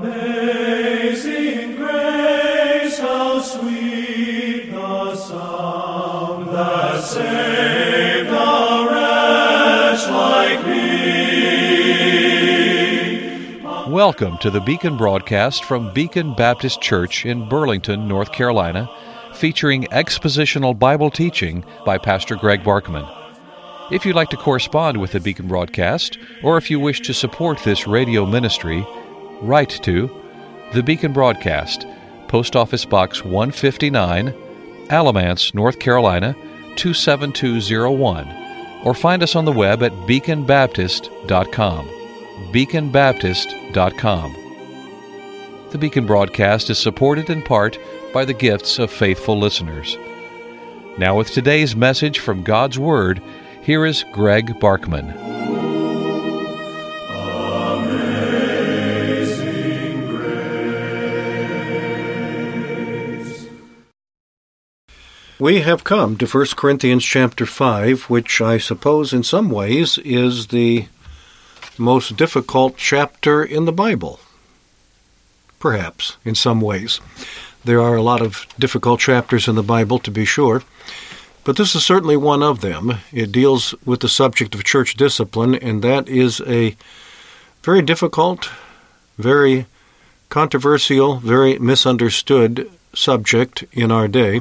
Amazing grace, how sweet the sound that saved a wretch like me. Welcome to the Beacon broadcast from Beacon Baptist Church in Burlington, North Carolina, featuring expositional Bible teaching by Pastor Greg Barkman. If you'd like to correspond with the Beacon broadcast, or if you wish to support this radio ministry, write to the Beacon Broadcast, Post Office Box 159, Alamance, North Carolina 27201, or find us on the web at beaconbaptist.com. beaconbaptist.com. The Beacon broadcast is supported in part by the gifts of faithful listeners. Now with today's message from God's Word, here is Greg Barkman. Amazing grace. We have come to 1 Corinthians chapter 5, which I suppose in some ways is the most difficult chapter in the Bible. Perhaps, in some ways. There are a lot of difficult chapters in the Bible, to be sure, but this is certainly one of them. It deals with the subject of church discipline, and that is a very difficult, very controversial, very misunderstood subject in our day.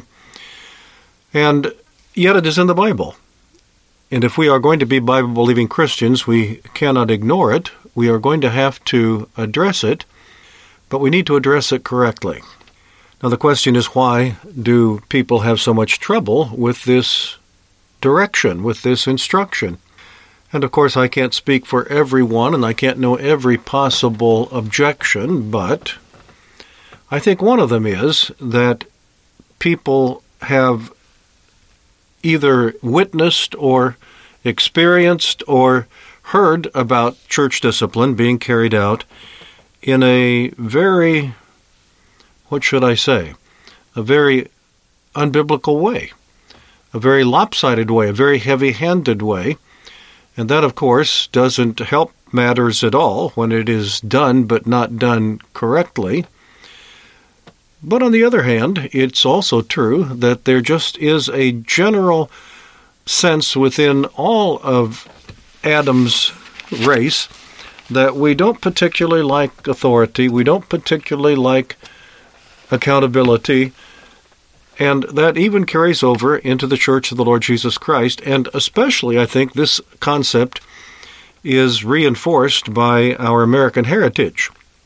And yet it is in the Bible. And if we are going to be Bible-believing Christians, we cannot ignore it. We are going to have to address it, but we need to address it correctly. Now the question is, why do people have so much trouble with this direction, with this instruction? And of course I can't speak for everyone, and I can't know every possible objection, but I think one of them is that people have either witnessed or experienced or heard about church discipline being carried out in a very, what should I say, a very unbiblical way, a very lopsided way, a very heavy-handed way. And that, of course, doesn't help matters at all when it is done but not done correctly. But on the other hand, it's also true that there just is a general sense within all of Adam's race that we don't particularly like authority, we don't particularly like accountability, and that even carries over into the Church of the Lord Jesus Christ, and especially, I think, this concept is reinforced by our American heritage.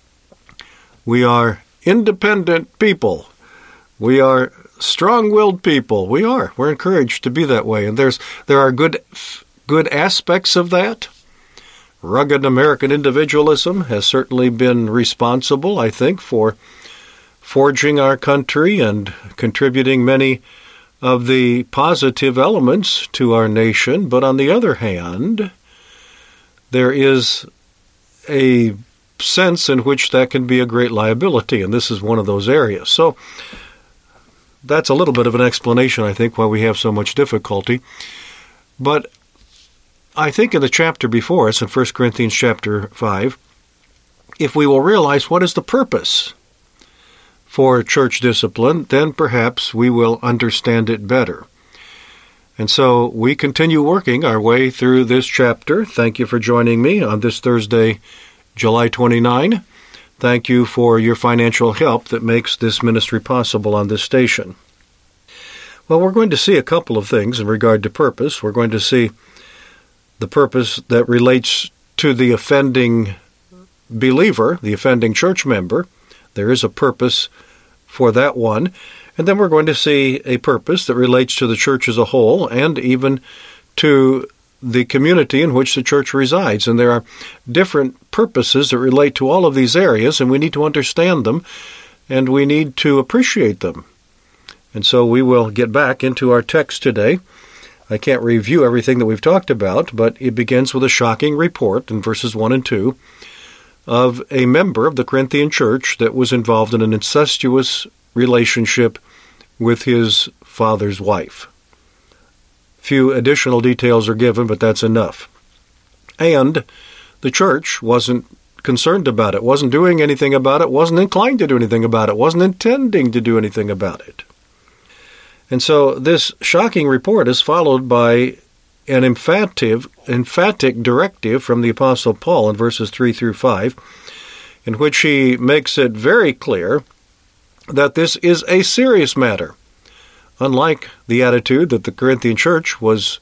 We are independent people. We are strong-willed people. We're encouraged to be that way, and there are good aspects of that. Rugged American individualism has certainly been responsible, I think, for forging our country and contributing many of the positive elements to our nation. But on the other hand, there is a sense in which that can be a great liability, and this is one of those areas. So that's a little bit of an explanation, I think, why we have so much difficulty. But I think in the chapter before us, in 1 Corinthians chapter 5, if we will realize what is the purpose for church discipline, then perhaps we will understand it better. And so we continue working our way through this chapter. Thank you for joining me on this Thursday, July 29. Thank you for your financial help that makes this ministry possible on this station. Well, we're going to see a couple of things in regard to purpose. We're going to see the purpose that relates to the offending believer, the offending church member. There is a purpose for that one. And then we're going to see a purpose that relates to the church as a whole and even to the community in which the church resides. And there are different purposes that relate to all of these areas, and we need to understand them, and we need to appreciate them. And so we will get back into our text today. I can't review everything that we've talked about, but it begins with a shocking report in verses 1 and 2 of a member of the Corinthian church that was involved in an incestuous relationship with his father's wife. Few additional details are given, but that's enough. And the church wasn't concerned about it, wasn't doing anything about it, wasn't inclined to do anything about it, wasn't intending to do anything about it. And so this shocking report is followed by an emphatic directive from the Apostle Paul in verses 3 through 5, in which he makes it very clear that this is a serious matter, unlike the attitude that the Corinthian church was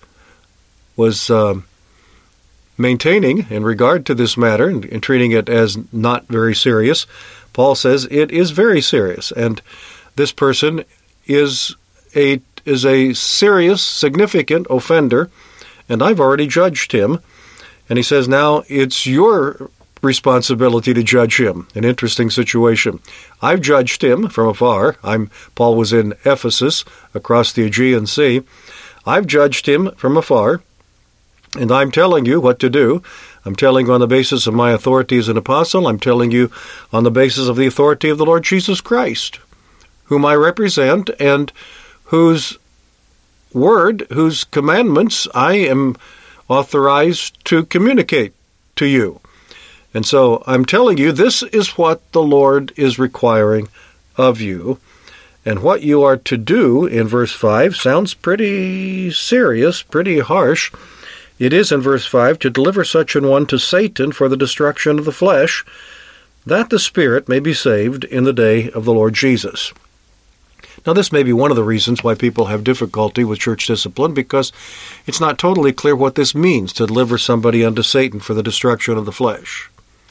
maintaining in regard to this matter and treating it as not very serious. Paul says it is very serious, and this person is a serious, significant offender, and I've already judged him. And he says now it's your responsibility to judge him. An interesting situation. I've judged him from afar. Paul was in Ephesus, across the Aegean Sea. I've judged him from afar, and I'm telling you what to do. I'm telling you on the basis of my authority as an apostle. I'm telling you on the basis of the authority of the Lord Jesus Christ, whom I represent and whose word, whose commandments I am authorized to communicate to you. And so I'm telling you, this is what the Lord is requiring of you. And what you are to do in verse 5 sounds pretty serious, pretty harsh. It is in verse 5, to deliver such an one to Satan for the destruction of the flesh, that the spirit may be saved in the day of the Lord Jesus. Now, this may be one of the reasons why people have difficulty with church discipline, because it's not totally clear what this means, to deliver somebody unto Satan for the destruction of the flesh.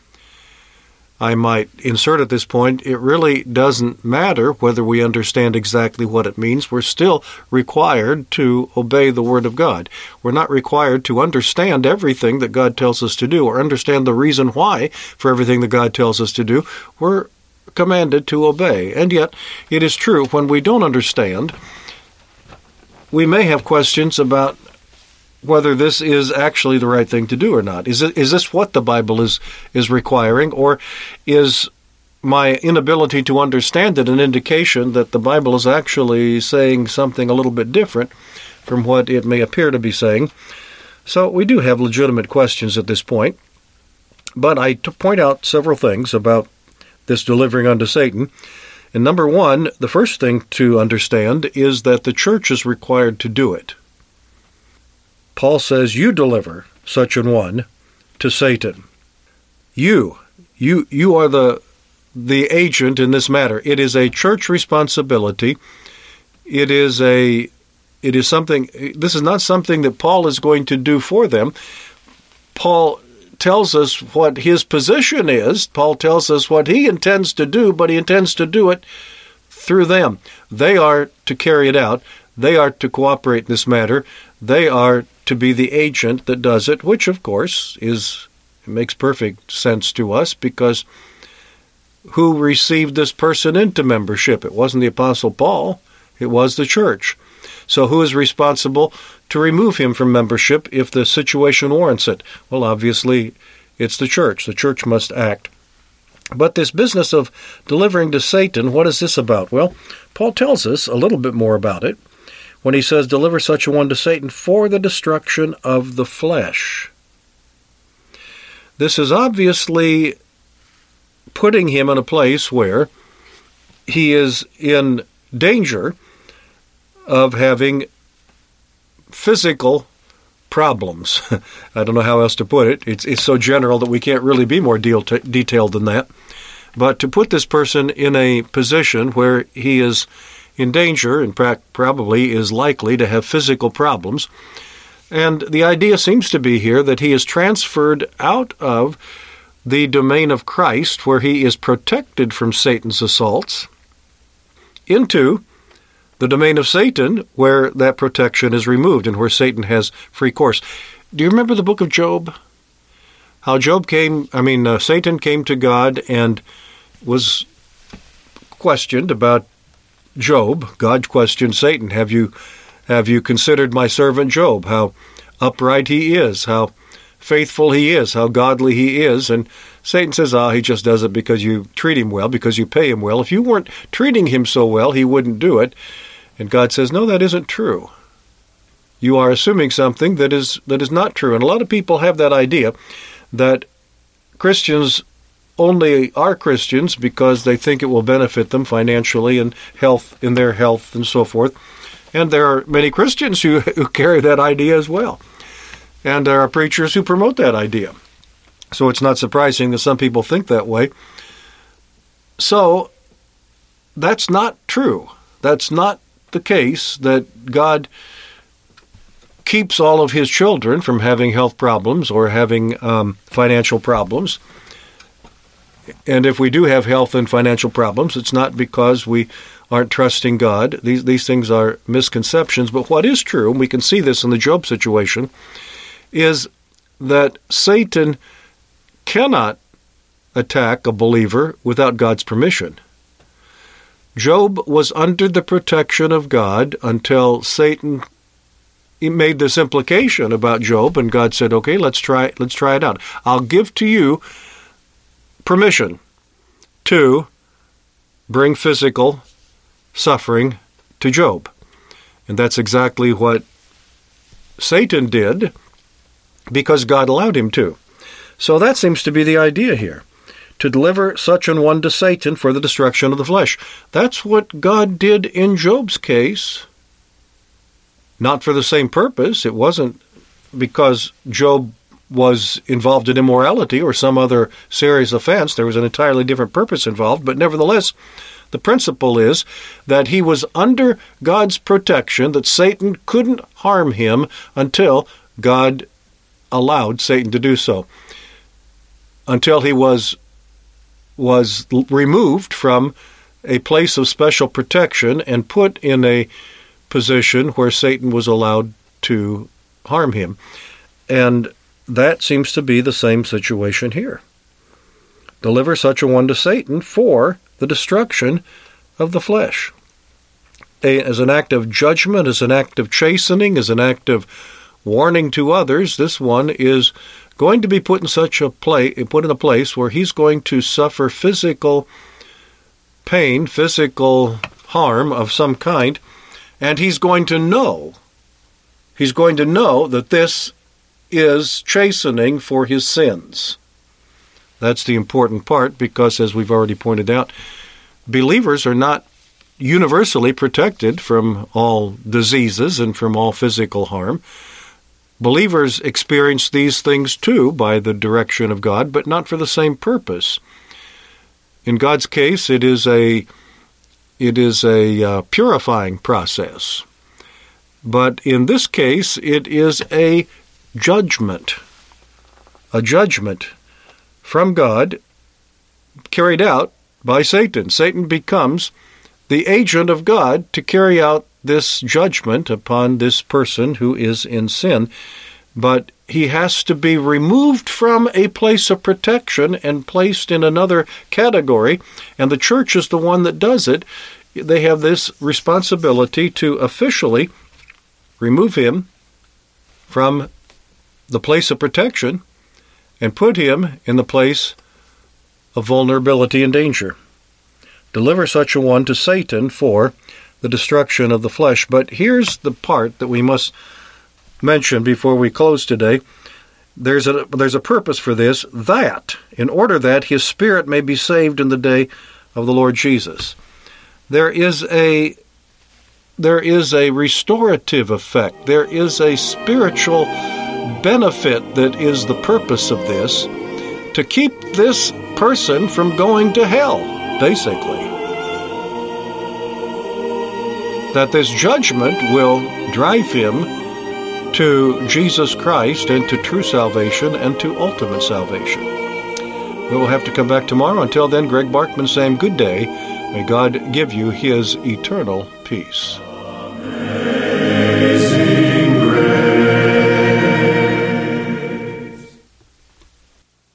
I might insert at this point, it really doesn't matter whether we understand exactly what it means. We're still required to obey the Word of God. We're not required to understand everything that God tells us to do or understand the reason why for everything that God tells us to do. We're commanded to obey. And yet, it is true, when we don't understand, we may have questions about whether this is actually the right thing to do or not. Is this what the Bible is requiring, or is my inability to understand it an indication that the Bible is actually saying something a little bit different from what it may appear to be saying? So we do have legitimate questions at this point, but I point out several things about this delivering unto Satan. And number one, the first thing to understand is that the church is required to do it. Paul says, you deliver such an one to Satan. You are the agent in this matter. It is a church responsibility. It is something, this is not something that Paul is going to do for them. Paul tells us what his position is. Paul tells us what he intends to do, but he intends to do it through them. They are to carry it out. They are to cooperate in this matter. They are to be the agent that does it, which, of course, makes perfect sense to us, because who received this person into membership? It wasn't the Apostle Paul. It was the church. So who is responsible to remove him from membership if the situation warrants it? Well, obviously, it's the church. The church must act. But this business of delivering to Satan, what is this about? Well, Paul tells us a little bit more about it when he says, deliver such a one to Satan for the destruction of the flesh. This is obviously putting him in a place where he is in danger of having physical problems. I don't know how else to put it. It's so general that we can't really be more detailed than that. But to put this person in a position where he is in danger and probably is likely to have physical problems. And the idea seems to be here that he is transferred out of the domain of Christ, where he is protected from Satan's assaults, into the domain of Satan, where that protection is removed and where Satan has free course. Do you remember the book of Job? How Satan came to God and was questioned about Job. God questioned Satan, have you considered my servant Job, how upright he is, how faithful he is, how godly he is? And Satan says, he just does it because you treat him well, because you pay him well. If you weren't treating him so well, he wouldn't do it. And God says, no, that isn't true. You are assuming something that is not true. And a lot of people have that idea that Christians only are Christians because they think it will benefit them financially and in their health and so forth. And there are many Christians who carry that idea as well. And there are preachers who promote that idea. So it's not surprising that some people think that way. So that's not true. That's not the case that God keeps all of his children from having health problems or having financial problems. And if we do have health and financial problems, it's not because we aren't trusting God. These things are misconceptions. But what is true, and we can see this in the Job situation, is that Satan cannot attack a believer without God's permission. Job was under the protection of God until Satan made this implication about Job, and God said, okay, let's try it out. I'll give to you permission to bring physical suffering to Job. And that's exactly what Satan did because God allowed him to. So that seems to be the idea here, to deliver such an one to Satan for the destruction of the flesh. That's what God did in Job's case. Not for the same purpose. It wasn't because Job was involved in immorality or some other serious offense. There was an entirely different purpose involved. But nevertheless, the principle is that he was under God's protection, that Satan couldn't harm him until God allowed Satan to do so. Until he was removed from a place of special protection and put in a position where Satan was allowed to harm him. And that seems to be the same situation here. Deliver such a one to Satan for the destruction of the flesh. As an act of judgment, as an act of chastening, as an act of warning to others, this one is going to be put in a place where he's going to suffer physical pain, physical harm of some kind, and he's going to know that this is chastening for his sins. That's the important part, because as we've already pointed out, believers are not universally protected from all diseases and from all physical harm. Believers experience these things too by the direction of God, but not for the same purpose. In God's case, it is a purifying process. But in this case, it is a judgment from God carried out by Satan. Satan becomes the agent of God to carry out this judgment upon this person who is in sin. But he has to be removed from a place of protection and placed in another category, and the church is the one that does it. They have this responsibility to officially remove him from the place of protection and put him in the place of vulnerability and danger. Deliver such a one to Satan for the destruction of the flesh. But here's the part that we must mention before we close today. There's a purpose for this, that in order that his spirit may be saved in the day of the Lord Jesus. There is a restorative effect. There is a spiritual benefit that is the purpose of this, to keep this person from going to hell, basically. That this judgment will drive him to Jesus Christ and to true salvation and to ultimate salvation. We will have to come back tomorrow. Until then, Greg Barkman saying good day. May God give you his eternal peace. Amen.